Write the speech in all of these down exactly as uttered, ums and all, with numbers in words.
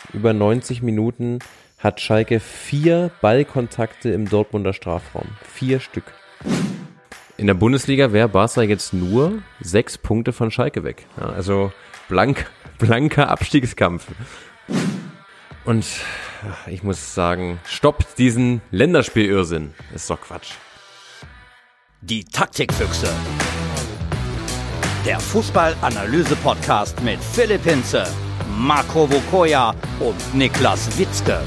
über neunzig Minuten hat Schalke vier Ballkontakte im Dortmunder Strafraum. Vier Stück. In der Bundesliga wäre Barca jetzt nur sechs Punkte von Schalke weg. Ja, also blank, blanker Abstiegskampf. Und ich muss sagen, stoppt diesen Länderspielirrsinn. Ist doch Quatsch. Die Taktikfüchse. Der Fußball-Analyse-Podcast mit Philipp Hinze, Marco Vokoya und Niklas Witzke.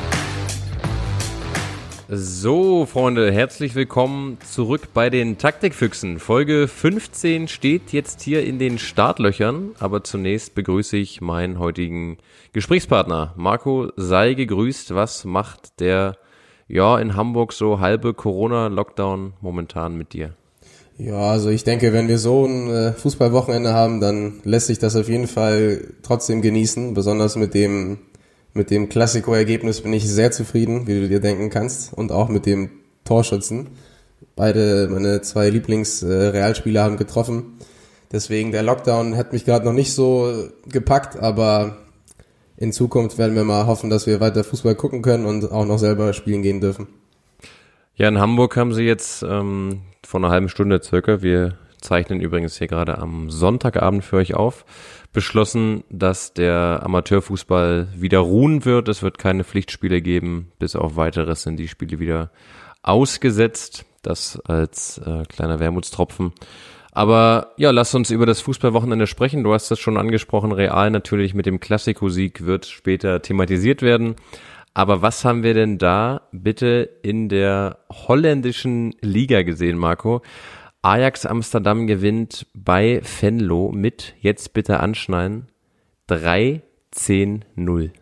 So, Freunde, herzlich willkommen zurück bei den Taktikfüchsen. Folge fünfzehn steht jetzt hier in den Startlöchern, aber zunächst begrüße ich meinen heutigen Gesprächspartner. Marco, sei gegrüßt. Was macht der, ja, in Hamburg so halbe Corona-Lockdown momentan mit dir? Ja, also ich denke, wenn wir so ein äh, Fußballwochenende haben, dann lässt sich das auf jeden Fall trotzdem genießen. Besonders mit dem mit dem Klassiko-Ergebnis bin ich sehr zufrieden, wie du dir denken kannst. Und auch mit dem Torschützen. Beide meine zwei Lieblings-Realspieler äh, haben getroffen. Deswegen, der Lockdown hat mich gerade noch nicht so gepackt, aber in Zukunft werden wir mal hoffen, dass wir weiter Fußball gucken können und auch noch selber spielen gehen dürfen. Ja, in Hamburg haben sie jetzt ähm, vor einer halben Stunde circa, wir zeichnen übrigens hier gerade am Sonntagabend für euch auf, beschlossen, dass der Amateurfußball wieder ruhen wird. Es wird keine Pflichtspiele geben, bis auf weiteres sind die Spiele wieder ausgesetzt. Das als äh, kleiner Wermutstropfen. Aber ja, lass uns über das Fußballwochenende sprechen. Du hast das schon angesprochen, Real natürlich mit dem Klassiko-Sieg wird später thematisiert werden. Aber was haben wir denn da bitte in der holländischen Liga gesehen, Marco? Ajax Amsterdam gewinnt bei Venlo mit, jetzt bitte anschneiden, dreizehn null.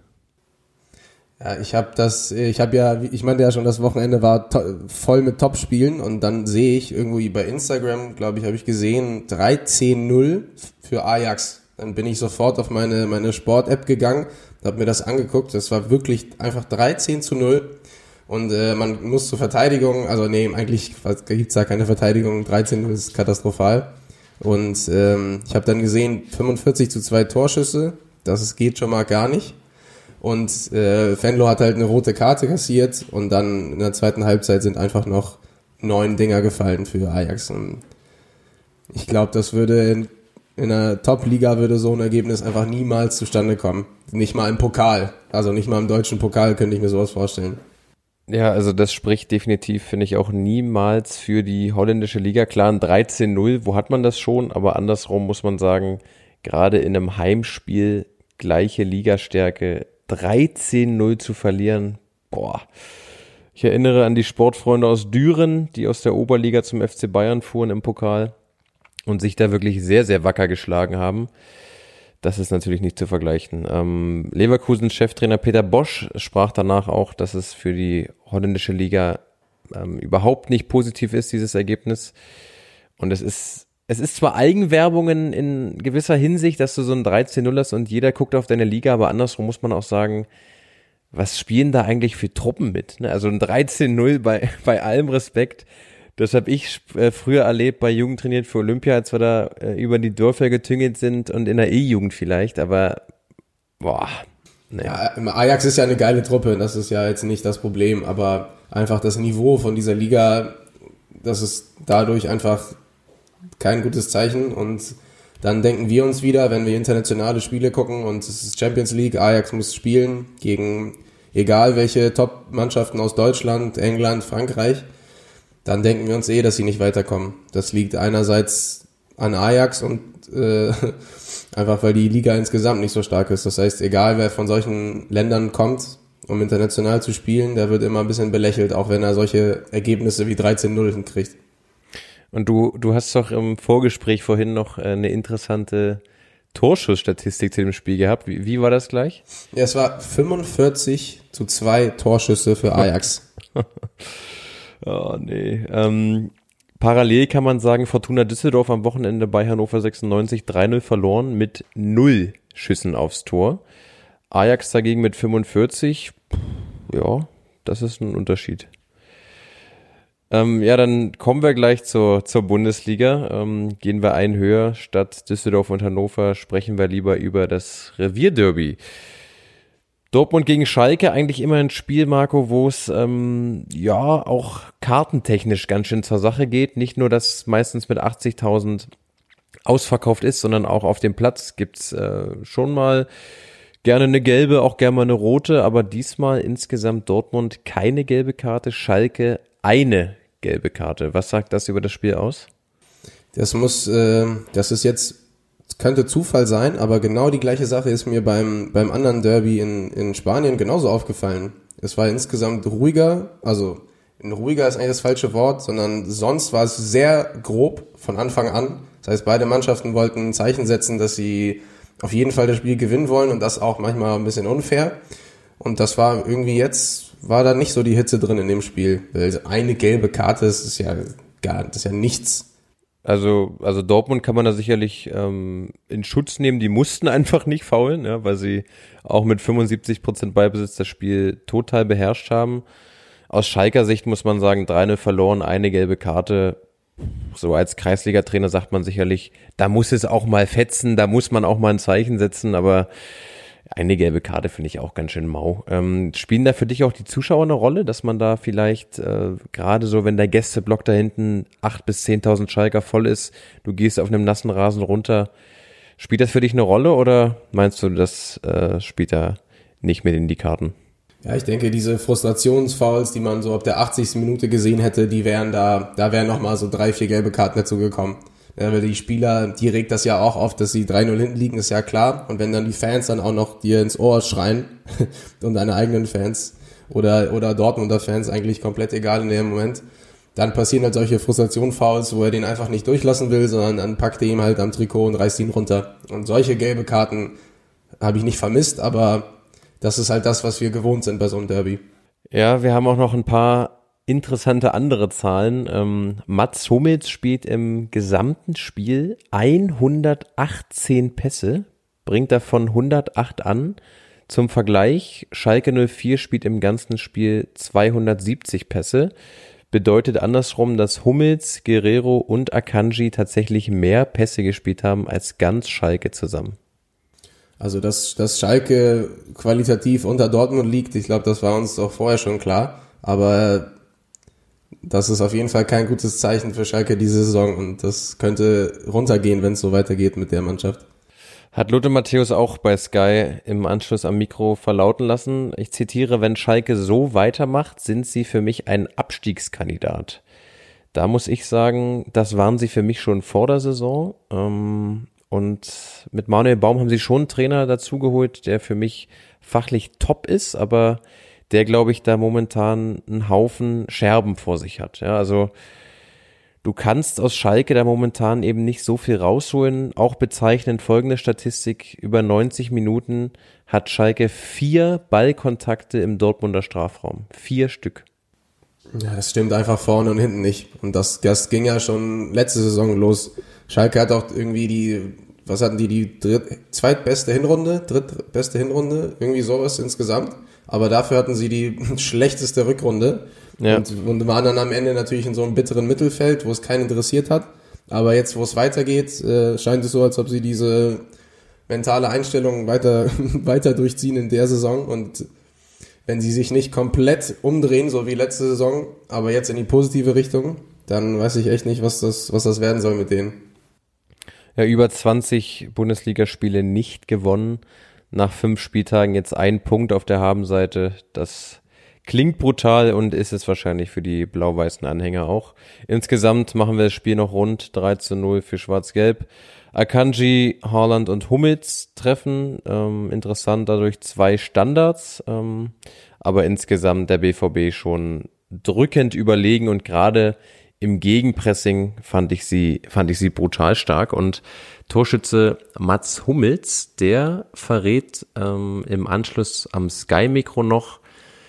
Ja, ich habe das, ich habe ja, ich meinte ja schon, das Wochenende war to- voll mit Topspielen und dann sehe ich irgendwie bei Instagram, glaube ich, habe ich gesehen, dreizehn null für Ajax. Dann bin ich sofort auf meine meine Sport-App gegangen, habe mir das angeguckt, das war wirklich einfach dreizehn zu null. Und äh, man muss zur Verteidigung, also nee, eigentlich gibt's da keine Verteidigung, dreizehn null ist katastrophal. Und ähm, ich habe dann gesehen, fünfundvierzig zu zwei Torschüsse, das geht schon mal gar nicht. Und äh, Venlo hat halt eine rote Karte kassiert und dann in der zweiten Halbzeit sind einfach noch neun Dinger gefallen für Ajax. Und ich glaube, das würde in, in einer Top-Liga würde so ein Ergebnis einfach niemals zustande kommen. Nicht mal im Pokal, also nicht mal im deutschen Pokal könnte ich mir sowas vorstellen. Ja, also das spricht definitiv, finde ich, auch niemals für die holländische Liga. Klar, ein dreizehn null, wo hat man das schon? Aber andersrum muss man sagen, gerade in einem Heimspiel gleiche Ligastärke, dreizehn null zu verlieren, boah. Ich erinnere an die Sportfreunde aus Düren, die aus der Oberliga zum F C Bayern fuhren im Pokal und sich da wirklich sehr, sehr wacker geschlagen haben. Das ist natürlich nicht zu vergleichen. Ähm, Leverkusens Cheftrainer Peter Bosz sprach danach auch, dass es für die holländische Liga ähm, überhaupt nicht positiv ist, dieses Ergebnis. Und es ist es ist zwar Eigenwerbung in, in gewisser Hinsicht, dass du so ein dreizehn null hast und jeder guckt auf deine Liga, aber andersrum muss man auch sagen, was spielen da eigentlich für Truppen mit? Also ein dreizehn null bei, bei allem Respekt. Das habe ich äh, früher erlebt bei Jugend trainiert für Olympia, als wir da äh, über die Dörfer getüngelt sind und in der E-Jugend vielleicht, aber boah. Nee. Ja, Ajax ist ja eine geile Truppe, das ist ja jetzt nicht das Problem, aber einfach das Niveau von dieser Liga, das ist dadurch einfach kein gutes Zeichen und dann denken wir uns wieder, wenn wir internationale Spiele gucken und es ist Champions League, Ajax muss spielen gegen egal welche Top-Mannschaften aus Deutschland, England, Frankreich, dann denken wir uns eh, dass sie nicht weiterkommen. Das liegt einerseits an Ajax und äh, einfach, weil die Liga insgesamt nicht so stark ist. Das heißt, egal wer von solchen Ländern kommt, um international zu spielen, der wird immer ein bisschen belächelt, auch wenn er solche Ergebnisse wie dreizehn null hinkriegt. Und du, du hast doch im Vorgespräch vorhin noch eine interessante Torschussstatistik zu dem Spiel gehabt. Wie, wie war das gleich? Ja, es war fünfundvierzig zu zwei Torschüsse für Ajax. Oh, nee. Ähm, parallel kann man sagen, Fortuna Düsseldorf am Wochenende bei Hannover sechsundneunzig drei null verloren mit null Schüssen aufs Tor. Ajax dagegen mit fünfundvierzig. Ja, das ist ein Unterschied. Ähm, ja, dann kommen wir gleich zur, zur Bundesliga. Ähm, gehen wir ein höher. Statt Düsseldorf und Hannover sprechen wir lieber über das Revierderby. Dortmund gegen Schalke, eigentlich immer ein Spiel, Marco, wo es ähm, ja auch kartentechnisch ganz schön zur Sache geht. Nicht nur, dass meistens mit achtzigtausend ausverkauft ist, sondern auch auf dem Platz gibt's äh, schon mal gerne eine gelbe, auch gerne mal eine rote, aber diesmal insgesamt Dortmund keine gelbe Karte, Schalke eine gelbe Karte. Was sagt das über das Spiel aus? Das muss, äh, das ist jetzt, könnte Zufall sein, aber genau die gleiche Sache ist mir beim beim anderen Derby in in Spanien genauso aufgefallen. Es war insgesamt ruhiger, also ruhiger ist eigentlich das falsche Wort, sondern sonst war es sehr grob von Anfang an. Das heißt, beide Mannschaften wollten ein Zeichen setzen, dass sie auf jeden Fall das Spiel gewinnen wollen und das auch manchmal ein bisschen unfair. Und das war irgendwie jetzt, war da nicht so die Hitze drin in dem Spiel. Weil eine gelbe Karte, das ist ja gar, das ist ja nichts. Also, also Dortmund kann man da sicherlich ähm, in Schutz nehmen. Die mussten einfach nicht faulen, ja, weil sie auch mit fünfundsiebzig Prozent Ballbesitz das Spiel total beherrscht haben. Aus Schalker Sicht muss man sagen, drei null verloren, eine gelbe Karte. So als Kreisliga-Trainer sagt man sicherlich, da muss es auch mal fetzen, da muss man auch mal ein Zeichen setzen, aber eine gelbe Karte finde ich auch ganz schön mau. Ähm, spielen da für dich auch die Zuschauer eine Rolle, dass man da vielleicht, äh, gerade so, wenn der Gästeblock da hinten acht bis zehntausend Schalker voll ist, du gehst auf einem nassen Rasen runter, spielt das für dich eine Rolle oder meinst du, das äh, spielt da nicht mit in die Karten? Ja, ich denke, diese Frustrationsfouls, die man so ab der achtzigsten Minute gesehen hätte, die wären da, da wären nochmal so drei, vier gelbe Karten dazu gekommen. Ja, weil die Spieler, die regt das ja auch auf, dass sie drei null hinten liegen, ist ja klar. Und wenn dann die Fans dann auch noch dir ins Ohr schreien und deine eigenen Fans oder, oder Dortmunder Fans, eigentlich komplett egal in dem Moment, dann passieren halt solche Frustrationsfouls, wo er den einfach nicht durchlassen will, sondern dann packt er ihm halt am Trikot und reißt ihn runter. Und solche gelbe Karten habe ich nicht vermisst, aber das ist halt das, was wir gewohnt sind bei so einem Derby. Ja, wir haben auch noch ein paar interessante andere Zahlen. Ähm, Mats Hummels spielt im gesamten Spiel hundertachtzehn Pässe, bringt davon hundertacht an. Zum Vergleich, Schalke null vier spielt im ganzen Spiel zweihundertsiebzig Pässe. Bedeutet andersrum, dass Hummels, Guerrero und Akanji tatsächlich mehr Pässe gespielt haben als ganz Schalke zusammen. Also, dass, dass Schalke qualitativ unter Dortmund liegt, ich glaube, das war uns auch vorher schon klar. Aber das ist auf jeden Fall kein gutes Zeichen für Schalke diese Saison und das könnte runtergehen, wenn es so weitergeht mit der Mannschaft. Hat Lothar Matthäus auch bei Sky im Anschluss am Mikro verlauten lassen. Ich zitiere, wenn Schalke so weitermacht, sind sie für mich ein Abstiegskandidat. Da muss ich sagen, das waren sie für mich schon vor der Saison. Und mit Manuel Baum haben sie schon einen Trainer dazugeholt, der für mich fachlich top ist, aber der, glaube ich, da momentan einen Haufen Scherben vor sich hat. Ja, also du kannst aus Schalke da momentan eben nicht so viel rausholen. Auch bezeichnend folgende Statistik: Über neunzig Minuten hat Schalke vier Ballkontakte im Dortmunder Strafraum. Vier Stück. Ja, das stimmt einfach vorne und hinten nicht. Und das, das ging ja schon letzte Saison los. Schalke hat auch irgendwie die, was hatten die, die dritt, zweitbeste Hinrunde, drittbeste Hinrunde, irgendwie sowas insgesamt. Aber dafür hatten sie die schlechteste Rückrunde. Ja. Und, und waren dann am Ende natürlich in so einem bitteren Mittelfeld, wo es keinen interessiert hat. Aber jetzt, wo es weitergeht, äh, scheint es so, als ob sie diese mentale Einstellung weiter, weiter durchziehen in der Saison. Und wenn sie sich nicht komplett umdrehen, so wie letzte Saison, aber jetzt in die positive Richtung, dann weiß ich echt nicht, was das, was das werden soll mit denen. Ja, über zwanzig Bundesligaspiele nicht gewonnen. Nach fünf Spieltagen jetzt ein Punkt auf der Habenseite. Das klingt brutal und ist es wahrscheinlich für die blau-weißen Anhänger auch. Insgesamt machen wir das Spiel noch rund. drei zu null für Schwarz-Gelb. Akanji, Haaland und Hummels treffen. Ähm, interessant, dadurch zwei Standards. Ähm, aber insgesamt der B V B schon drückend überlegen und gerade im Gegenpressing fand ich sie, fand ich sie brutal stark. Und Torschütze Mats Hummels, der verrät ähm, im Anschluss am Sky-Mikro noch,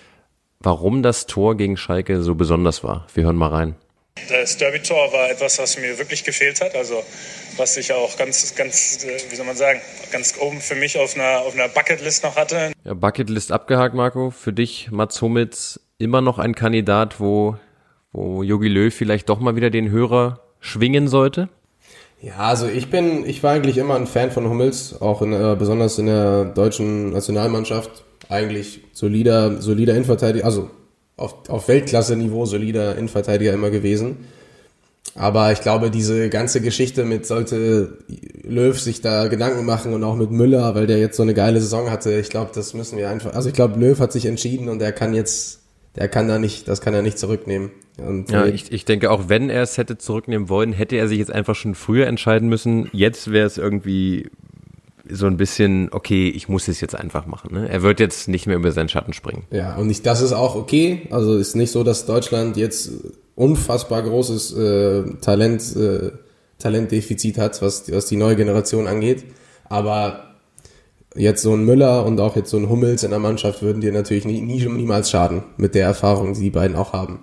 warum das Tor gegen Schalke so besonders war. Wir hören mal rein. Das Derby-Tor war etwas, was mir wirklich gefehlt hat. Also was ich auch ganz, ganz, wie soll man sagen, ganz oben für mich auf einer, auf einer Bucketlist noch hatte. Ja, Bucketlist abgehakt, Marco. Für dich, Mats Hummels, immer noch ein Kandidat, wo wo Jogi Löw vielleicht doch mal wieder den Hörer schwingen sollte? Ja, also ich bin, ich war eigentlich immer ein Fan von Hummels, auch in der, besonders in der deutschen Nationalmannschaft. eigentlich solider, solider Innenverteidiger, also auf, auf Weltklasse-Niveau solider Innenverteidiger immer gewesen. Aber ich glaube, diese ganze Geschichte mit, sollte Löw sich da Gedanken machen und auch mit Müller, weil der jetzt so eine geile Saison hatte, ich glaube, das müssen wir einfach, also ich glaube, Löw hat sich entschieden und er kann jetzt, der kann da nicht, das kann er nicht zurücknehmen. Und ja, ich, ich denke, auch wenn er es hätte zurücknehmen wollen, hätte er sich jetzt einfach schon früher entscheiden müssen. Jetzt wäre es irgendwie so ein bisschen, okay, ich muss es jetzt einfach machen. Ne? Er wird jetzt nicht mehr über seinen Schatten springen. Ja, und ich, das ist auch okay. Also ist nicht so, dass Deutschland jetzt unfassbar großes äh, Talent, äh, Talentdefizit hat, was, was die neue Generation angeht. Aber jetzt so ein Müller und auch jetzt so ein Hummels in der Mannschaft würden dir natürlich nie, nie, niemals schaden, mit der Erfahrung, die die beiden auch haben.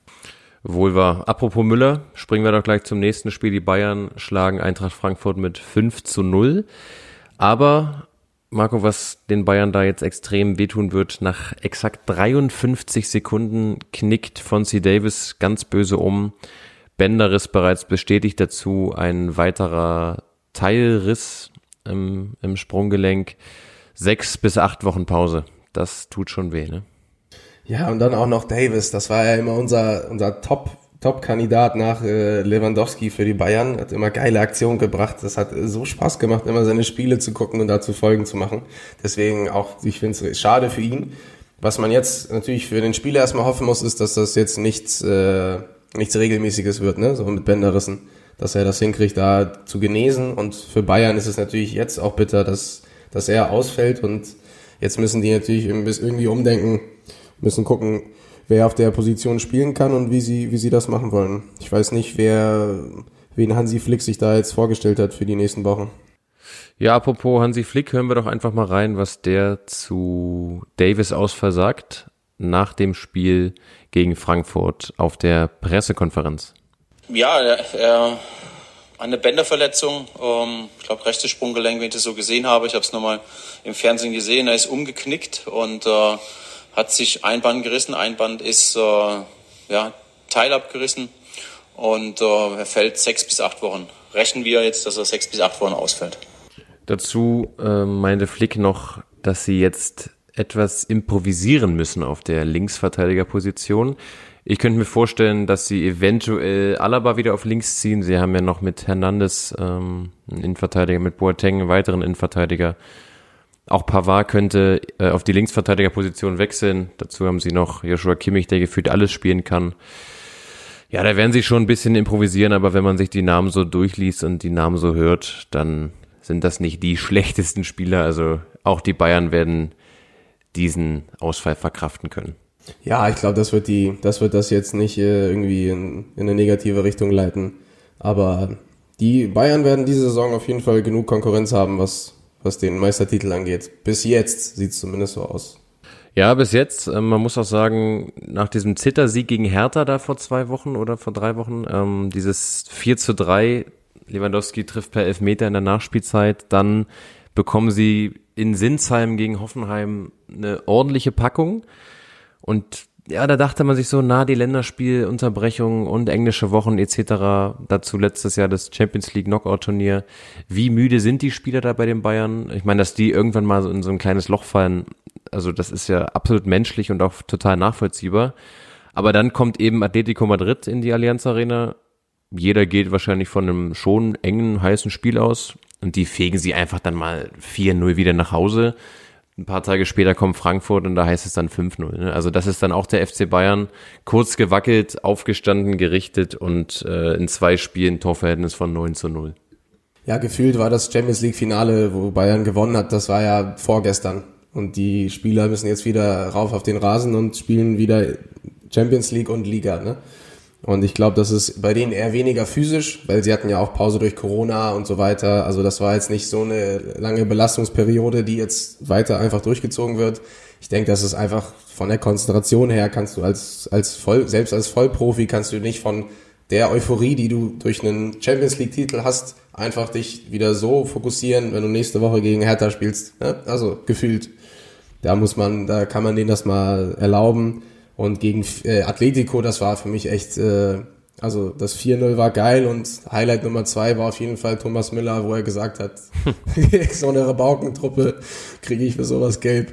Wohl wahr. Apropos Müller, springen wir doch gleich zum nächsten Spiel. Die Bayern schlagen Eintracht Frankfurt mit fünf zu null. Aber, Marco, was den Bayern da jetzt extrem wehtun wird, nach exakt dreiundfünfzig Sekunden knickt Fonzie Davis ganz böse um. Bänderriss bereits bestätigt, dazu ein weiterer Teilriss im, im Sprunggelenk. Sechs bis acht Wochen Pause. Das tut schon weh, ne? Ja, und dann auch noch Davis. Das war ja immer unser, unser Top, Top-Kandidat nach äh, Lewandowski für die Bayern. Hat immer geile Aktionen gebracht. Das hat so Spaß gemacht, immer seine Spiele zu gucken und dazu Folgen zu machen. Deswegen auch, ich finde es schade für ihn. Was man jetzt natürlich für den Spieler erstmal hoffen muss, ist, dass das jetzt nichts, äh, nichts Regelmäßiges wird, ne? So mit Bänderrissen. Dass er das hinkriegt, da zu genesen. Und für Bayern ist es natürlich jetzt auch bitter, dass, dass er ausfällt. Und jetzt müssen die natürlich irgendwie umdenken, müssen gucken, wer auf der Position spielen kann und wie sie wie sie das machen wollen. Ich weiß nicht, wer wen Hansi Flick sich da jetzt vorgestellt hat für die nächsten Wochen. Ja, apropos Hansi Flick, hören wir doch einfach mal rein, was der zu Davis Ausfall sagt nach dem Spiel gegen Frankfurt auf der Pressekonferenz. Ja, er, er eine Bänderverletzung, ähm, ich glaube rechtes Sprunggelenk, wenn ich das so gesehen habe. Ich habe es nochmal im Fernsehen gesehen. Er ist umgeknickt und äh, hat sich ein Band gerissen, ein Band ist äh, ja, teilabgerissen und äh, er fällt sechs bis acht Wochen. Rechnen wir jetzt, dass er sechs bis acht Wochen ausfällt. Dazu äh, meinte Flick noch, dass sie jetzt etwas improvisieren müssen auf der Linksverteidigerposition. Ich könnte mir vorstellen, dass sie eventuell Alaba wieder auf links ziehen. Sie haben ja noch mit Hernandez ähm, einen Innenverteidiger, mit Boateng einen weiteren Innenverteidiger. Auch Pavard könnte äh, auf die Linksverteidigerposition wechseln. Dazu haben sie noch Joshua Kimmich, der gefühlt alles spielen kann. Ja, da werden sie schon ein bisschen improvisieren, aber wenn man sich die Namen so durchliest und die Namen so hört, dann sind das nicht die schlechtesten Spieler. Also auch die Bayern werden diesen Ausfall verkraften können. Ja, ich glaube, das wird die, das wird das jetzt nicht äh, irgendwie in, in eine negative Richtung leiten. Aber die Bayern werden diese Saison auf jeden Fall genug Konkurrenz haben, was was den Meistertitel angeht. Bis jetzt sieht es zumindest so aus. Ja, bis jetzt. Ähm, man muss auch sagen, nach diesem Zittersieg gegen Hertha da vor zwei Wochen oder vor drei Wochen, ähm, dieses vier zu drei, Lewandowski trifft per Elfmeter in der Nachspielzeit, dann bekommen sie in Sinsheim gegen Hoffenheim eine ordentliche Packung. Und ja, da dachte man sich so, na, die Länderspielunterbrechung und englische Wochen et cetera. Dazu letztes Jahr das Champions League Knockout-Turnier. Wie müde sind die Spieler da bei den Bayern? Ich meine, dass die irgendwann mal so in so ein kleines Loch fallen, also das ist ja absolut menschlich und auch total nachvollziehbar. Aber dann kommt eben Atletico Madrid in die Allianz Arena. Jeder geht wahrscheinlich von einem schon engen, heißen Spiel aus. Und die fegen sie einfach dann mal vier null wieder nach Hause. Ein paar Tage später kommt Frankfurt und da heißt es dann fünf null. Ne? Also das ist dann auch der F C Bayern, kurz gewackelt, aufgestanden, gerichtet und äh, in zwei Spielen Torverhältnis von neun zu null. Ja, gefühlt war das Champions League Finale, wo Bayern gewonnen hat, das war ja vorgestern. Und die Spieler müssen jetzt wieder rauf auf den Rasen und spielen wieder Champions League und Liga, ne? Und ich glaube, das ist bei denen eher weniger physisch, weil sie hatten ja auch Pause durch Corona und so weiter. Also das war jetzt nicht so eine lange Belastungsperiode, die jetzt weiter einfach durchgezogen wird. Ich denke, das ist einfach von der Konzentration her kannst du als als voll selbst als Vollprofi kannst du nicht von der Euphorie, die du durch einen Champions League Titel hast, einfach dich wieder so fokussieren, wenn du nächste Woche gegen Hertha spielst. Ne? Also gefühlt, da muss man, da kann man denen das mal erlauben. Und gegen äh, Atletico, das war für mich echt, äh, also das vier null war geil und Highlight Nummer zwei war auf jeden Fall Thomas Müller, wo er gesagt hat, so eine Rebaukentruppe kriege ich für sowas gelb.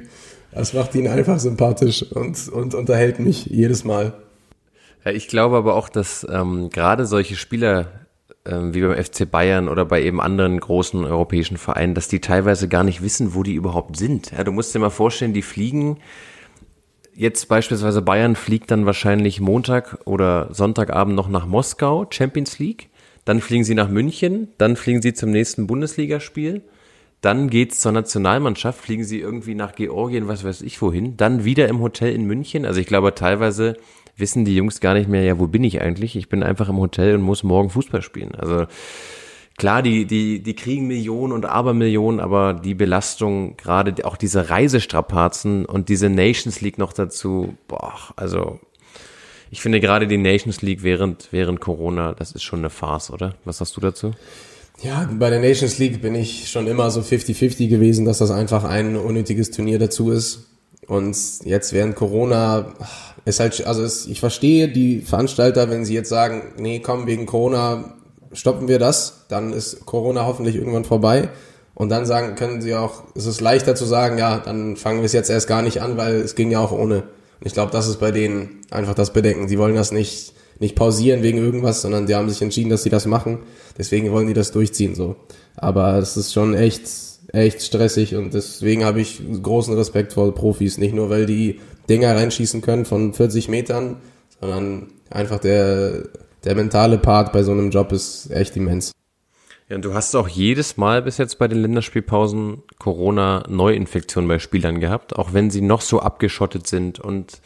Das macht ihn einfach sympathisch und, und unterhält mich jedes Mal. Ja, ich glaube aber auch, dass ähm, gerade solche Spieler ähm, wie beim F C Bayern oder bei eben anderen großen europäischen Vereinen, dass die teilweise gar nicht wissen, wo die überhaupt sind. Ja, du musst dir mal vorstellen, die fliegen, jetzt beispielsweise Bayern fliegt dann wahrscheinlich Montag oder Sonntagabend noch nach Moskau, Champions League, dann fliegen sie nach München, dann fliegen sie zum nächsten Bundesligaspiel, dann geht's zur Nationalmannschaft, fliegen sie irgendwie nach Georgien, was weiß ich wohin, dann wieder im Hotel in München. Also ich glaube, teilweise wissen die Jungs gar nicht mehr, ja, wo bin ich eigentlich? Ich bin einfach im Hotel und muss morgen Fußball spielen. Also klar, die die die kriegen Millionen und Abermillionen, aber die Belastung, gerade auch diese Reisestrapazen und diese Nations League noch dazu, boah, also ich finde gerade die Nations League während während Corona, das ist schon eine Farce, oder? Was sagst du dazu? Ja, bei der Nations League bin ich schon immer so fifty fifty gewesen, dass das einfach ein unnötiges Turnier dazu ist. Und jetzt während Corona ist halt, also es, ich verstehe die Veranstalter, wenn sie jetzt sagen, nee, komm, wegen Corona stoppen wir das, dann ist Corona hoffentlich irgendwann vorbei. Und dann sagen, können sie auch, es ist leichter zu sagen, ja, dann fangen wir es jetzt erst gar nicht an, weil es ging ja auch ohne. Und ich glaube, das ist bei denen einfach das Bedenken. Sie wollen das nicht nicht pausieren wegen irgendwas, sondern die haben sich entschieden, dass sie das machen. Deswegen wollen die das durchziehen, so. Aber es ist schon echt, echt stressig und deswegen habe ich großen Respekt vor Profis. Nicht nur, weil die Dinger reinschießen können von vierzig Metern, sondern einfach der, der mentale Part bei so einem Job ist echt immens. Ja, und du hast auch jedes Mal bis jetzt bei den Länderspielpausen Corona-Neuinfektionen bei Spielern gehabt, auch wenn sie noch so abgeschottet sind und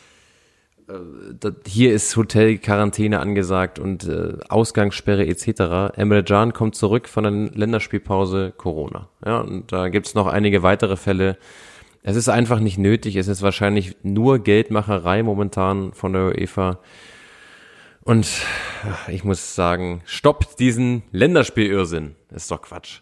hier ist Hotelquarantäne angesagt und äh, Ausgangssperre et cetera. Emre Can kommt zurück von der Länderspielpause, Corona. Ja, und da gibt's noch einige weitere Fälle. Es ist einfach nicht nötig. Es ist wahrscheinlich nur Geldmacherei momentan von der UEFA. Und ich muss sagen, stoppt diesen Länderspielirrsinn. Ist doch Quatsch.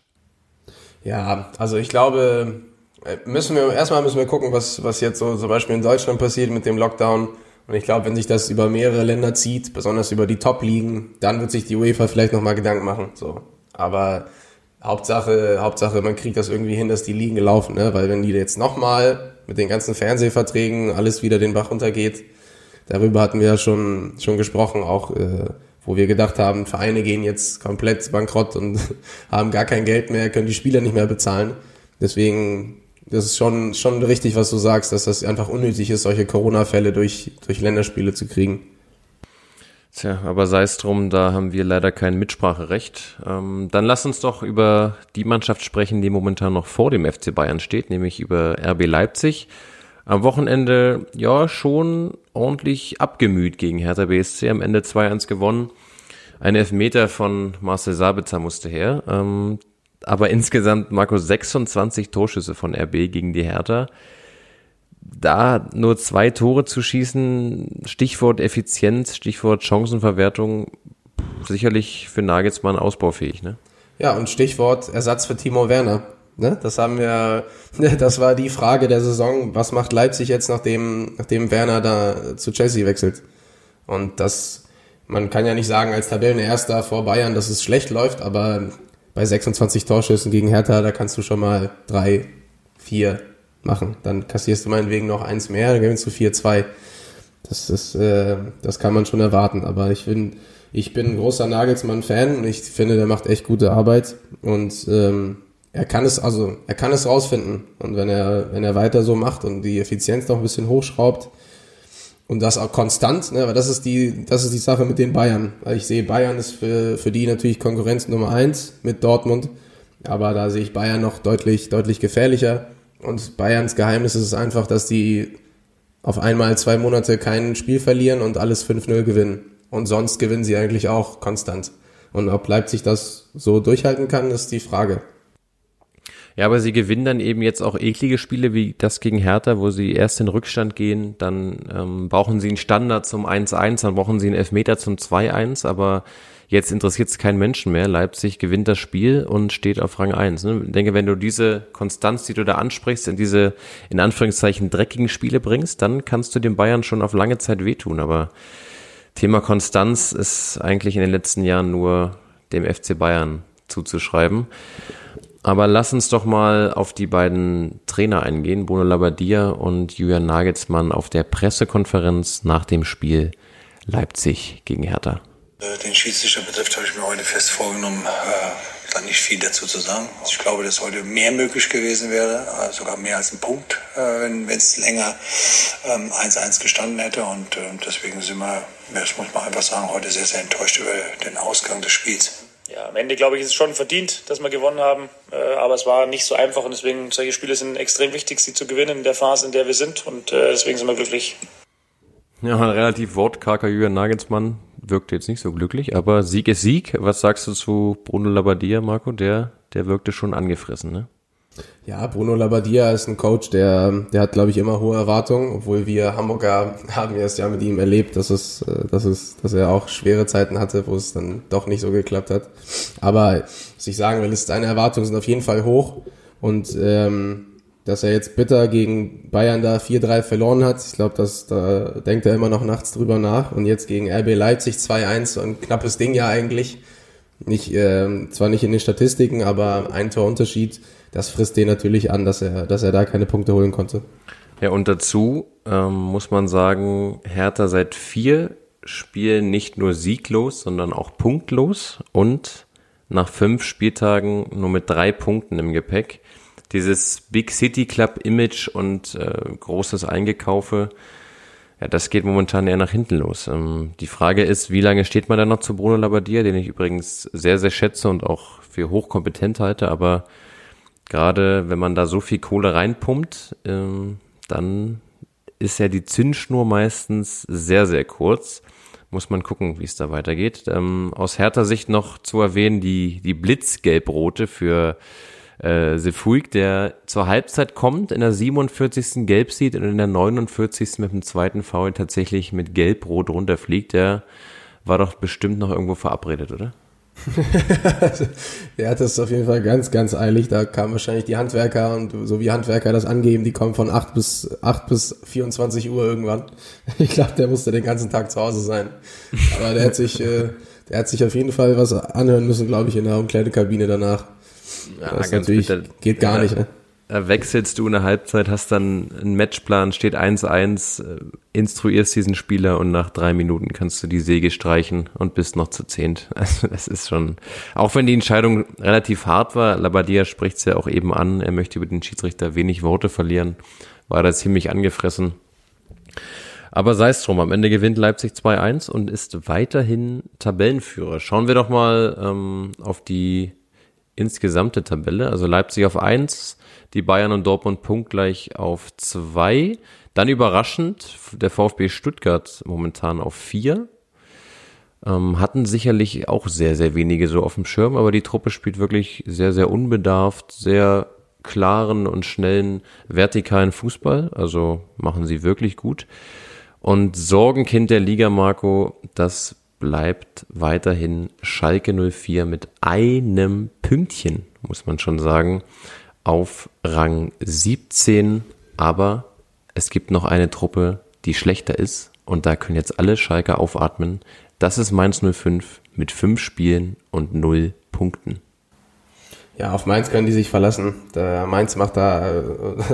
Ja, also ich glaube, müssen wir erstmal müssen wir gucken, was was jetzt so zum Beispiel in Deutschland passiert mit dem Lockdown. Und ich glaube, wenn sich das über mehrere Länder zieht, besonders über die Top-Ligen, dann wird sich die UEFA vielleicht nochmal Gedanken machen. So, aber Hauptsache, Hauptsache, man kriegt das irgendwie hin, dass die Ligen laufen, ne? Weil wenn die jetzt nochmal mit den ganzen Fernsehverträgen alles wieder den Bach runtergeht, darüber hatten wir ja schon schon gesprochen, auch äh, wo wir gedacht haben, Vereine gehen jetzt komplett bankrott und haben gar kein Geld mehr, können die Spieler nicht mehr bezahlen. Deswegen das ist schon schon richtig, was du sagst, dass das einfach unnötig ist, solche Corona-Fälle durch durch Länderspiele zu kriegen. Tja, aber sei es drum, da haben wir leider kein Mitspracherecht. Ähm, dann lass uns doch über die Mannschaft sprechen, die momentan noch vor dem F C Bayern steht, nämlich über R B Leipzig. Am Wochenende, ja, schon ordentlich abgemüht gegen Hertha B S C, am Ende zwei eins gewonnen. Ein Elfmeter von Marcel Sabitzer musste her. Ähm, aber insgesamt, Marco, sechsundzwanzig Torschüsse von R B gegen die Hertha. Da nur zwei Tore zu schießen, Stichwort Effizienz, Stichwort Chancenverwertung, sicherlich für Nagelsmann ausbaufähig, ne? Ja, und Stichwort Ersatz für Timo Werner. Ne? Das haben wir, das war die Frage der Saison. Was macht Leipzig jetzt, nachdem, nachdem Werner da zu Chelsea wechselt? Und das, man kann ja nicht sagen als Tabellenerster vor Bayern, dass es schlecht läuft, aber bei sechsundzwanzig Torschüssen gegen Hertha, da kannst du schon mal drei, vier machen. Dann kassierst du meinetwegen noch eins mehr, dann gewinnst du vier zwei. Das ist, äh, das kann man schon erwarten. Aber ich bin, ich bin ein großer Nagelsmann-Fan und ich finde, der macht echt gute Arbeit und ähm, er kann es, also er kann es rausfinden. Und wenn er, wenn er weiter so macht und die Effizienz noch ein bisschen hochschraubt und das auch konstant, ne, weil das ist die, das ist die Sache mit den Bayern. Weil ich sehe, Bayern ist für, für die natürlich Konkurrenz Nummer eins mit Dortmund. Aber da sehe ich Bayern noch deutlich, deutlich gefährlicher. Und Bayerns Geheimnis ist es einfach, dass die auf einmal zwei Monate kein Spiel verlieren und alles fünf null gewinnen. Und sonst gewinnen sie eigentlich auch konstant. Und ob Leipzig das so durchhalten kann, ist die Frage. Ja, aber sie gewinnen dann eben jetzt auch eklige Spiele wie das gegen Hertha, wo sie erst in Rückstand gehen, dann ähm, brauchen sie einen Standard zum eins eins, dann brauchen sie einen Elfmeter zum zwei eins, aber jetzt interessiert es keinen Menschen mehr. Leipzig gewinnt das Spiel und steht auf Rang eins. Ne? Ich denke, wenn du diese Konstanz, die du da ansprichst, in diese, in Anführungszeichen, dreckigen Spiele bringst, dann kannst du den Bayern schon auf lange Zeit wehtun. Aber Thema Konstanz ist eigentlich in den letzten Jahren nur dem F C Bayern zuzuschreiben. Aber lass uns doch mal auf die beiden Trainer eingehen, Bruno Labbadia und Julian Nagelsmann auf der Pressekonferenz nach dem Spiel Leipzig gegen Hertha. Den Schiedsrichter betrifft, habe ich mir heute fest vorgenommen, äh, da nicht viel dazu zu sagen. Ich glaube, dass heute mehr möglich gewesen wäre, äh, sogar mehr als ein Punkt, äh, wenn es länger ähm, eins eins gestanden hätte. Und äh, deswegen sind wir, das muss man einfach sagen, heute sehr, sehr enttäuscht über den Ausgang des Spiels. Ja, am Ende, glaube ich, ist es schon verdient, dass wir gewonnen haben. Äh, aber es war nicht so einfach und deswegen, solche Spiele sind extrem wichtig, sie zu gewinnen in der Phase, in der wir sind. Und äh, deswegen sind wir glücklich. Ja, ein relativ wortkarger Julian Nagelsmann wirkte jetzt nicht so glücklich, aber Sieg ist Sieg. Was sagst du zu Bruno Labbadia, Marco? Der, der wirkte schon angefressen, ne? Ja, Bruno Labbadia ist ein Coach, der, der hat, glaube ich, immer hohe Erwartungen, obwohl wir Hamburger haben ja erst ja mit ihm erlebt, dass es, dass es, dass er auch schwere Zeiten hatte, wo es dann doch nicht so geklappt hat. Aber was ich sagen will, ist, seine Erwartungen sind auf jeden Fall hoch und ähm, dass er jetzt bitter gegen Bayern da vier drei verloren hat, ich glaube, dass da denkt er immer noch nachts drüber nach und jetzt gegen R B Leipzig zwei eins, so ein knappes Ding ja eigentlich, nicht äh, zwar nicht in den Statistiken, aber ein Torunterschied, das frisst den natürlich an, dass er dass er da keine Punkte holen konnte. Ja, und dazu ähm, muss man sagen, Hertha seit vier Spielen nicht nur sieglos, sondern auch punktlos und nach fünf Spieltagen nur mit drei Punkten im Gepäck. Dieses Big City Club Image und äh, großes Eingekaufe, ja, das geht momentan eher nach hinten los. Ähm, die Frage ist, wie lange steht man da noch zu Bruno Labbadia, den ich übrigens sehr, sehr schätze und auch für hochkompetent halte, aber gerade wenn man da so viel Kohle reinpumpt, ähm, dann ist ja die Zündschnur meistens sehr, sehr kurz. Muss man gucken, wie es da weitergeht. Ähm, aus Hertha Sicht noch zu erwähnen, die, die Blitzgelb-Rote für Äh, Sefuig, der zur Halbzeit kommt, in der siebenundvierzigsten gelb sieht und in der neunundvierzigsten mit dem zweiten Foul tatsächlich mit Gelb-Rot runterfliegt, der war doch bestimmt noch irgendwo verabredet, oder? Der hat das auf jeden Fall ganz, ganz eilig. Da kamen wahrscheinlich die Handwerker und so wie Handwerker das angeben, die kommen von acht bis vierundzwanzig Uhr irgendwann. Ich glaube, der musste den ganzen Tag zu Hause sein. Aber der hat sich, äh, der hat sich auf jeden Fall was anhören müssen, glaube ich, in der Umkleidekabine danach. Ja, das ganz natürlich bitter. Geht gar ja, nicht, ne? Wechselst du in der Halbzeit, hast dann einen Matchplan, steht eins eins, instruierst diesen Spieler und nach drei Minuten kannst du die Säge streichen und bist noch zu zehnt. Also das ist schon, auch wenn die Entscheidung relativ hart war, Labbadia spricht es ja auch eben an, er möchte über den Schiedsrichter wenig Worte verlieren, war da ziemlich angefressen. Aber sei es drum, am Ende gewinnt Leipzig zwei eins und ist weiterhin Tabellenführer. Schauen wir doch mal ähm, auf die insgesamte Tabelle, also Leipzig auf eins, die Bayern und Dortmund punktgleich auf zwei, dann überraschend der VfB Stuttgart momentan auf vier, ähm, hatten sicherlich auch sehr, sehr wenige so auf dem Schirm, aber die Truppe spielt wirklich sehr, sehr unbedarft, sehr klaren und schnellen vertikalen Fußball, also machen sie wirklich gut und Sorgenkind der Liga, Marco, das bleibt weiterhin Schalke null vier mit einem Pünktchen, muss man schon sagen, auf Rang siebzehn. Aber es gibt noch eine Truppe, die schlechter ist und da können jetzt alle Schalker aufatmen. Das ist Mainz null fünf mit fünf Spielen und null Punkten. Ja, auf Mainz können die sich verlassen. Der Mainz macht da äh,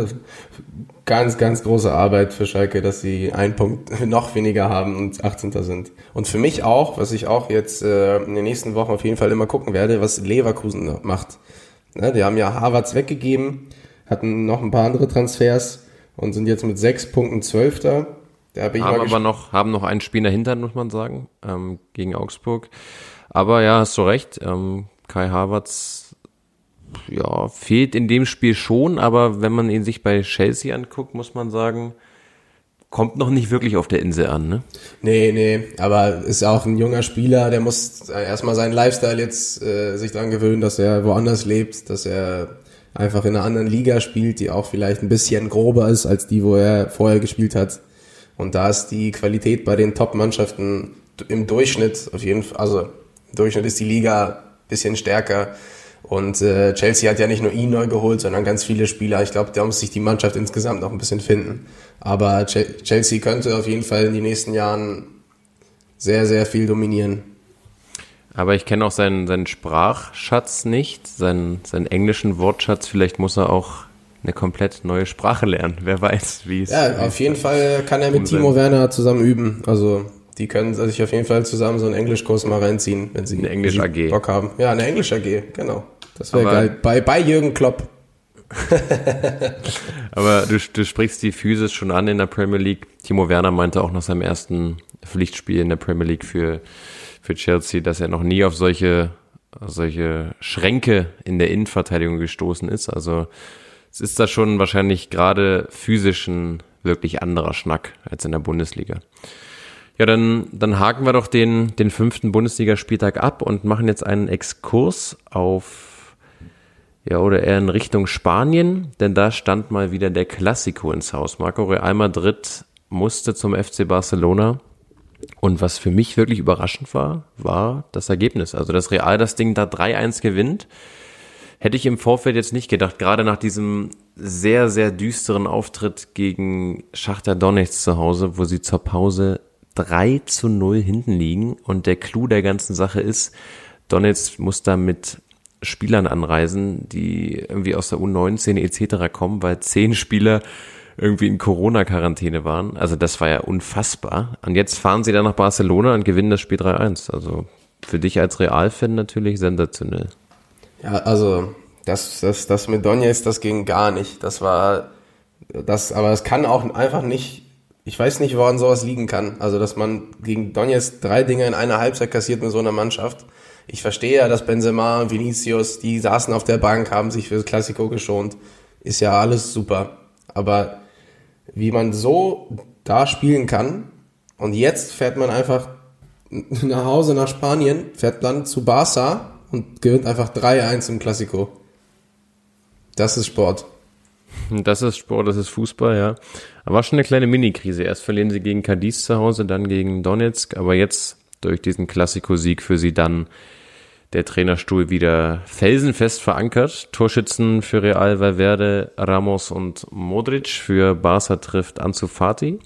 ganz, ganz große Arbeit für Schalke, dass sie einen Punkt noch weniger haben und achtzehnter sind. Und für mich auch, was ich auch jetzt äh, in den nächsten Wochen auf jeden Fall immer gucken werde, was Leverkusen macht. Ne, die haben ja Havertz weggegeben, hatten noch ein paar andere Transfers und sind jetzt mit sechs Punkten Zwölfter. Da hab ich haben mal aber noch, haben noch einen Spiel dahinter, muss man sagen, ähm, gegen Augsburg. Aber ja, hast du recht, ähm, Kai Havertz ja, fehlt in dem Spiel schon, aber wenn man ihn sich bei Chelsea anguckt, muss man sagen, kommt noch nicht wirklich auf der Insel an, ne? Nee, nee, aber ist auch ein junger Spieler, der muss erstmal seinen Lifestyle jetzt äh, sich dran gewöhnen, dass er woanders lebt, dass er einfach in einer anderen Liga spielt, die auch vielleicht ein bisschen grober ist als die, wo er vorher gespielt hat. Und da ist die Qualität bei den Top-Mannschaften im Durchschnitt auf jeden Fall, also im Durchschnitt ist die Liga ein bisschen stärker. Und äh, Chelsea hat ja nicht nur ihn neu geholt, sondern ganz viele Spieler. Ich glaube, da muss sich die Mannschaft insgesamt noch ein bisschen finden. Aber Chelsea könnte auf jeden Fall in den nächsten Jahren sehr, sehr viel dominieren. Aber ich kenne auch seinen, seinen Sprachschatz nicht, seinen, seinen englischen Wortschatz. Vielleicht muss er auch eine komplett neue Sprache lernen. Wer weiß, wie es Ja, auf jeden Fall kann er mit Timo Werner zusammen üben. Also die können sich auf jeden Fall zusammen so einen Englischkurs mal reinziehen, wenn sie eine Englisch-A G Bock haben. Ja, eine Englisch-A G, genau. Das wäre geil. Bei, bei Jürgen Klopp. Aber du, du sprichst die Physis schon an in der Premier League. Timo Werner meinte auch nach seinem ersten Pflichtspiel in der Premier League für, für Chelsea, dass er noch nie auf solche, solche Schränke in der Innenverteidigung gestoßen ist. Also es ist da schon wahrscheinlich gerade physisch ein wirklich anderer Schnack als in der Bundesliga. Ja, dann, dann haken wir doch den, den fünften Bundesligaspieltag ab und machen jetzt einen Exkurs auf, ja, oder eher in Richtung Spanien, denn da stand mal wieder der Clasico ins Haus. Marco, Real Madrid musste zum F C Barcelona und was für mich wirklich überraschend war, war das Ergebnis. Also, dass Real das Ding da drei eins gewinnt, hätte ich im Vorfeld jetzt nicht gedacht, gerade nach diesem sehr, sehr düsteren Auftritt gegen Schachtar Donetsk zu Hause, wo sie zur Pause drei zu null hinten liegen und der Clou der ganzen Sache ist, Donetsk muss da mit Spielern anreisen, die irgendwie aus der U neunzehn et cetera kommen, weil zehn Spieler irgendwie in Corona-Quarantäne waren. Also das war ja unfassbar. Und jetzt fahren sie dann nach Barcelona und gewinnen das Spiel drei eins. Also für dich als Real-Fan natürlich sensationell. Ja, also das, das, das mit Donetsk, das ging gar nicht. Das war das, aber es kann auch einfach nicht. Ich weiß nicht, woran sowas liegen kann. Also, dass man gegen Donetsk drei Dinge in einer Halbzeit kassiert mit so einer Mannschaft. Ich verstehe ja, dass Benzema und Vinicius, die saßen auf der Bank, haben sich für das Clasico geschont. Ist ja alles super. Aber wie man so da spielen kann und jetzt fährt man einfach nach Hause nach Spanien, fährt dann zu Barca und gewinnt einfach drei eins im Clasico. Das ist Sport. Das ist Sport, das ist Fußball, ja. Aber war schon eine kleine Mini-Krise. Erst verlieren sie gegen Cadiz zu Hause, dann gegen Donetsk, aber jetzt durch diesen Clasico-Sieg für sie dann der Trainerstuhl wieder felsenfest verankert. Torschützen für Real Valverde, Ramos und Modric. Für Barca trifft Ansu Fati.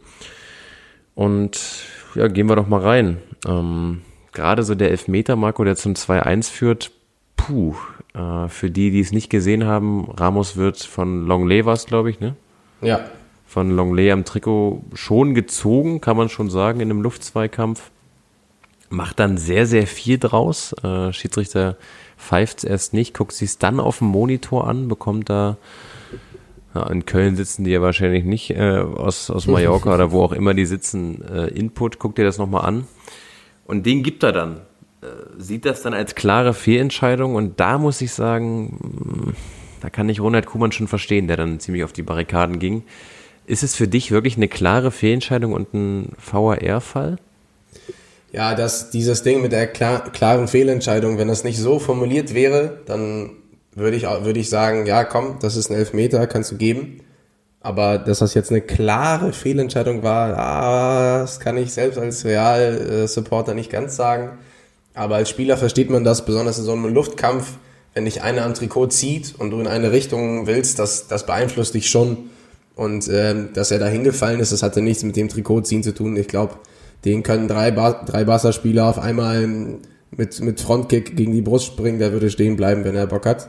Und ja, gehen wir doch mal rein. Ähm, gerade so der Elfmeter, Marco, der zum zwei eins führt, puh, äh, für die, die es nicht gesehen haben, Ramos wird von Longley, war es, glaube ich, ne? Ja. Von Longley am Trikot schon gezogen, kann man schon sagen, in einem Luftzweikampf. Macht dann sehr, sehr viel draus. Äh, Schiedsrichter pfeift es erst nicht, guckt sich es dann auf dem Monitor an, bekommt da, ja, in Köln sitzen die ja wahrscheinlich nicht, äh, aus, aus Mallorca oder wo auch immer die sitzen, äh, Input, guckt dir das nochmal an. Und den gibt er dann. Äh, sieht das dann als klare Fehlentscheidung und da muss ich sagen, da kann ich Ronald Koeman schon verstehen, der dann ziemlich auf die Barrikaden ging. Ist es für dich wirklich eine klare Fehlentscheidung und ein V A R-Fall? Ja, das, dieses Ding mit der klar, klaren Fehlentscheidung, wenn das nicht so formuliert wäre, dann würde ich, würde ich sagen, ja komm, das ist ein Elfmeter, kannst du geben. Aber dass das jetzt eine klare Fehlentscheidung war, ah, das kann ich selbst als Real-Supporter nicht ganz sagen. Aber als Spieler versteht man das, besonders in so einem Luftkampf, wenn dich einer am Trikot zieht und du in eine Richtung willst, das, das beeinflusst dich schon. Und ähm, dass er da hingefallen ist, das hatte nichts mit dem Trikotziehen zu tun. Ich glaube, den können drei, ba- drei Barca-Spieler auf einmal mit, mit Frontkick gegen die Brust springen, der würde stehen bleiben, wenn er Bock hat.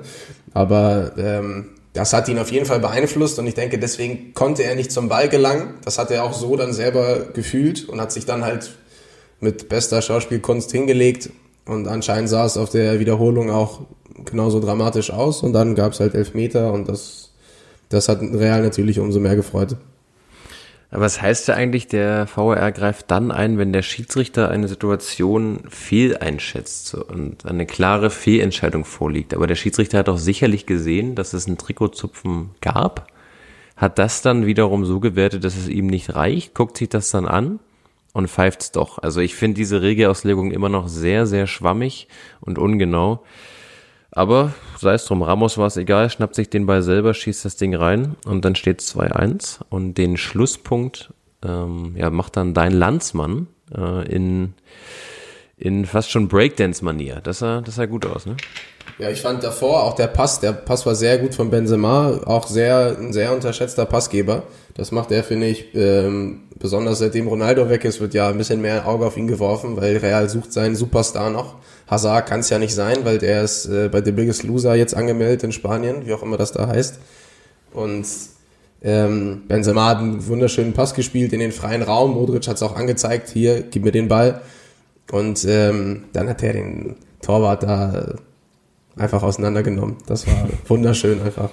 Aber ähm, das hat ihn auf jeden Fall beeinflusst und ich denke, deswegen konnte er nicht zum Ball gelangen. Das hat er auch so dann selber gefühlt und hat sich dann halt mit bester Schauspielkunst hingelegt und anscheinend sah es auf der Wiederholung auch genauso dramatisch aus und dann gab es halt Elfmeter und das, das hat Real natürlich umso mehr gefreut. Aber was heißt ja eigentlich, der V A R greift dann ein, wenn der Schiedsrichter eine Situation fehleinschätzt und eine klare Fehlentscheidung vorliegt. Aber der Schiedsrichter hat auch sicherlich gesehen, dass es einen Trikotzupfen gab, hat das dann wiederum so gewertet, dass es ihm nicht reicht, guckt sich das dann an und pfeift es doch. Also ich finde diese Regelauslegung immer noch sehr, sehr schwammig und ungenau. Aber sei es drum, Ramos war es egal, schnappt sich den Ball selber, schießt das Ding rein und dann steht es zwei eins und den Schlusspunkt ähm, ja, macht dann dein Landsmann äh, in, in fast schon Breakdance-Manier. Das sah, das sah gut aus, ne? Ja, ich fand davor auch der Pass, der Pass war sehr gut von Benzema, auch sehr ein sehr unterschätzter Passgeber. Das macht er, finde ich, ähm, besonders seitdem Ronaldo weg ist, wird ja ein bisschen mehr Auge auf ihn geworfen, weil Real sucht seinen Superstar noch. Hazard kann es ja nicht sein, weil der ist äh, bei The Biggest Loser jetzt angemeldet in Spanien, wie auch immer das da heißt. Und ähm, Benzema hat einen wunderschönen Pass gespielt in den freien Raum. Modric hat es auch angezeigt, hier, gib mir den Ball. Und ähm, dann hat er den Torwart da einfach auseinandergenommen. Das war wunderschön einfach.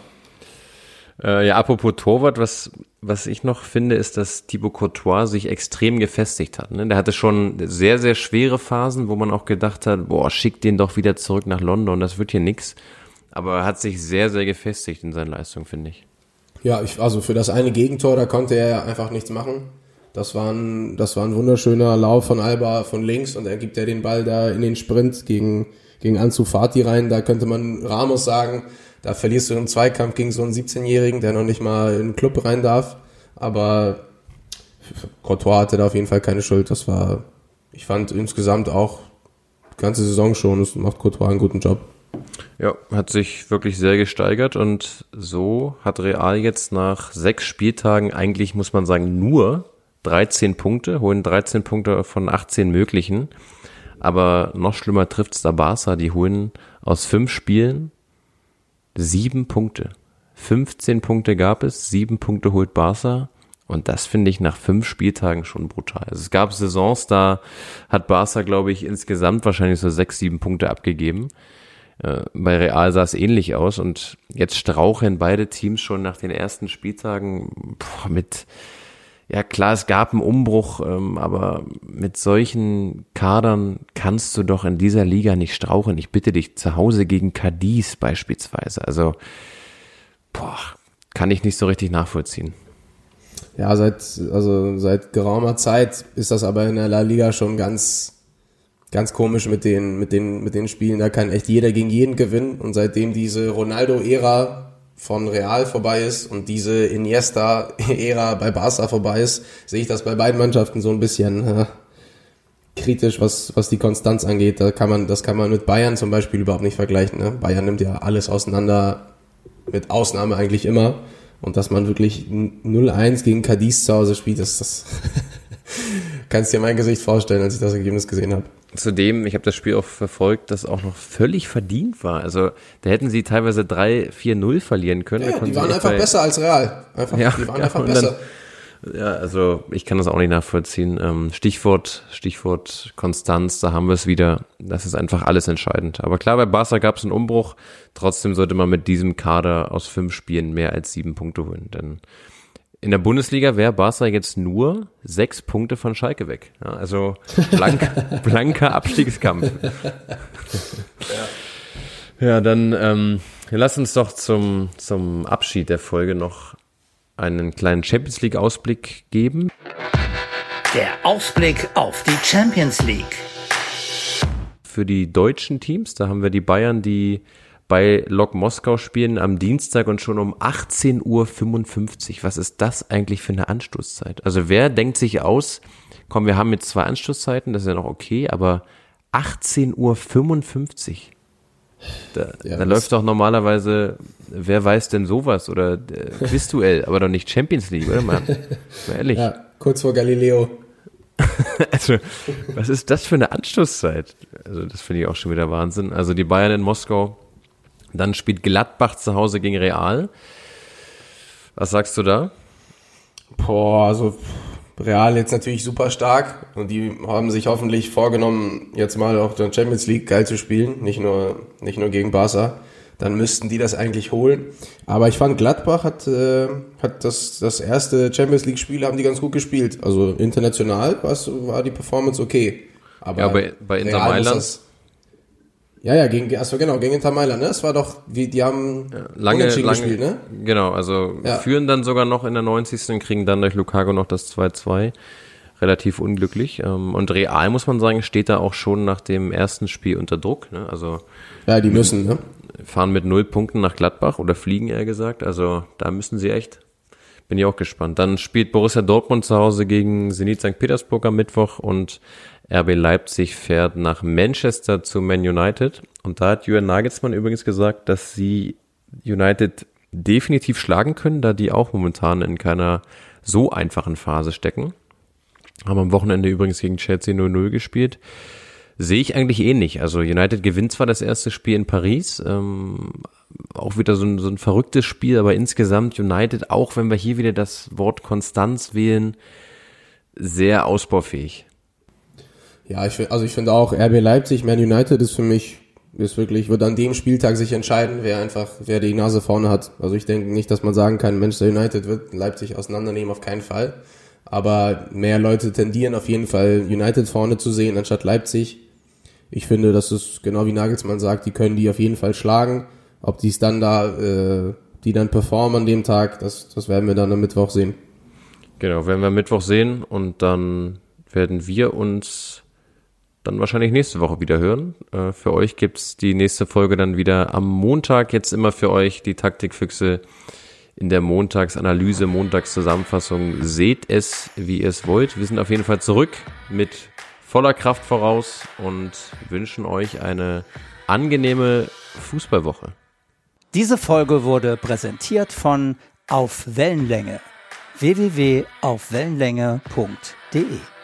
Äh, ja, apropos Torwart, was was ich noch finde, ist, dass Thibaut Courtois sich extrem gefestigt hat. Ne? Der hatte schon sehr, sehr schwere Phasen, wo man auch gedacht hat, boah, schick den doch wieder zurück nach London, das wird hier nix. Aber er hat sich sehr, sehr gefestigt in seiner Leistung, finde ich. Ja, ich, also für das eine Gegentor, da konnte er einfach nichts machen. Das war ein, das war ein wunderschöner Lauf von Alba von links und er gibt ja den Ball da in den Sprint gegen gegen Ansu Fati rein. Da könnte man Ramos sagen, da verlierst du im Zweikampf gegen so einen siebzehnjährigen, der noch nicht mal in den Club rein darf. Aber Courtois hatte da auf jeden Fall keine Schuld. Das war, ich fand insgesamt auch die ganze Saison schon, es macht Courtois einen guten Job. Ja, hat sich wirklich sehr gesteigert und so hat Real jetzt nach sechs Spieltagen eigentlich, muss man sagen, nur dreizehn Punkte, holen dreizehn Punkte von achtzehn möglichen. Aber noch schlimmer trifft's da Barca, die holen aus fünf Spielen sieben Punkte. fünfzehn Punkte gab es, sieben Punkte holt Barca und das finde ich nach fünf Spieltagen schon brutal. Also es gab Saisons, da hat Barca, glaube ich, insgesamt wahrscheinlich so sechs, sieben Punkte abgegeben. Äh, bei Real sah es ähnlich aus und jetzt straucheln beide Teams schon nach den ersten Spieltagen boah, mit... Ja klar, es gab einen Umbruch, ähm, aber mit solchen Kadern kannst du doch in dieser Liga nicht straucheln. Ich bitte dich, zu Hause gegen Cadiz beispielsweise. Also, boah, kann ich nicht so richtig nachvollziehen. Ja, seit also seit geraumer Zeit ist das aber in der La Liga schon ganz ganz komisch mit den mit den mit den Spielen. Da kann echt jeder gegen jeden gewinnen und seitdem diese Ronaldo-Ära von Real vorbei ist und diese Iniesta-Ära bei Barca vorbei ist, sehe ich das bei beiden Mannschaften so ein bisschen äh, kritisch, was was die Konstanz angeht. Da kann man, das kann man mit Bayern zum Beispiel überhaupt nicht vergleichen. Ne? Bayern nimmt ja alles auseinander, mit Ausnahme eigentlich immer. Und dass man wirklich null eins gegen Cadiz zu Hause spielt, das, das kannst dir mein Gesicht vorstellen, als ich das Ergebnis gesehen habe. Zudem, ich habe das Spiel auch verfolgt, das auch noch völlig verdient war. Also da hätten sie teilweise drei vier null verlieren können. Ja, die waren einfach bei, besser als Real. Einfach, ja, die waren ja, einfach besser. Dann, ja, also ich kann das auch nicht nachvollziehen. Stichwort, Stichwort Konstanz, da haben wir es wieder. Das ist einfach alles entscheidend. Aber klar, bei Barca gab es einen Umbruch. Trotzdem sollte man mit diesem Kader aus fünf Spielen mehr als sieben Punkte holen. Denn in der Bundesliga wäre Barca jetzt nur sechs Punkte von Schalke weg. Ja, also blank, blanker Abstiegskampf. Ja, ja dann ähm, lass uns doch zum, zum Abschied der Folge noch einen kleinen Champions League Ausblick geben. Der Ausblick auf die Champions League. Für die deutschen Teams, da haben wir die Bayern, die bei Lok Moskau spielen am Dienstag und schon um achtzehn Uhr fünfundfünfzig. Was ist das eigentlich für eine Anstoßzeit? Also wer denkt sich aus, komm, wir haben jetzt zwei Anstoßzeiten, das ist ja noch okay, aber achtzehn Uhr fünfundfünfzig. Da, ja, da läuft doch normalerweise, wer weiß denn sowas oder äh, Quizduell, aber doch nicht Champions League, oder Mann? Mal ehrlich. Ja, kurz vor Galileo. Also, was ist das für eine Anstoßzeit? Also, das finde ich auch schon wieder Wahnsinn. Also, die Bayern in Moskau, dann spielt Gladbach zu Hause gegen Real. Was sagst du da? Boah, also Real jetzt natürlich super stark und die haben sich hoffentlich vorgenommen, jetzt mal auch der Champions League geil zu spielen, nicht nur nicht nur gegen Barca. Dann müssten die das eigentlich holen. Aber ich fand, Gladbach hat äh, hat das das erste Champions League Spiel haben die ganz gut gespielt. Also international war die Performance okay. Aber ja, bei, bei Inter Mailand. Ja, ja, gegen, achso, genau, gegen Inter Mailand, ne? Das war doch, wie, die haben ja, lange, lange gespielt, ne? Genau, also ja. Führen dann sogar noch in der neunzigsten kriegen dann durch Lukaku noch das zwei zwei. Relativ unglücklich. Und Real, muss man sagen, steht da auch schon nach dem ersten Spiel unter Druck, ne? Also. Ja, die müssen, ne? Fahren mit null Punkten nach Gladbach oder fliegen, eher gesagt. Also, da müssen sie echt Bin ich auch gespannt. Dann spielt Borussia Dortmund zu Hause gegen Zenit Sankt Petersburg am Mittwoch und R B Leipzig fährt nach Manchester zu Man United. Und da hat Julian Nagelsmann übrigens gesagt, dass sie United definitiv schlagen können, da die auch momentan in keiner so einfachen Phase stecken. Haben am Wochenende übrigens gegen Chelsea null null gespielt. Sehe ich eigentlich ähnlich. Also United gewinnt zwar das erste Spiel in Paris, ähm, auch wieder so ein, so ein verrücktes Spiel, aber insgesamt United, auch wenn wir hier wieder das Wort Konstanz wählen, sehr ausbaufähig. Ja, ich, also ich finde auch R B Leipzig, Man United ist für mich, ist wirklich, wird an dem Spieltag sich entscheiden, wer einfach, wer die Nase vorne hat. Also ich denke nicht, dass man sagen kann, Manchester United wird Leipzig auseinandernehmen, auf keinen Fall. Aber mehr Leute tendieren auf jeden Fall United vorne zu sehen, anstatt Leipzig. Ich finde, das ist genau wie Nagelsmann sagt, die können die auf jeden Fall schlagen. Ob die es dann da, äh, die dann performen an dem Tag, das, das werden wir dann am Mittwoch sehen. Genau, werden wir am Mittwoch sehen und dann werden wir uns dann wahrscheinlich nächste Woche wieder hören. Äh, für euch gibt's die nächste Folge dann wieder am Montag. Jetzt immer für euch die Taktikfüchse in der Montagsanalyse, Montagszusammenfassung. Seht es, wie ihr es wollt. Wir sind auf jeden Fall zurück mit voller Kraft voraus und wünschen euch eine angenehme Fußballwoche. Diese Folge wurde präsentiert von Auf Wellenlänge. w w w punkt auf wellenlänge punkt d e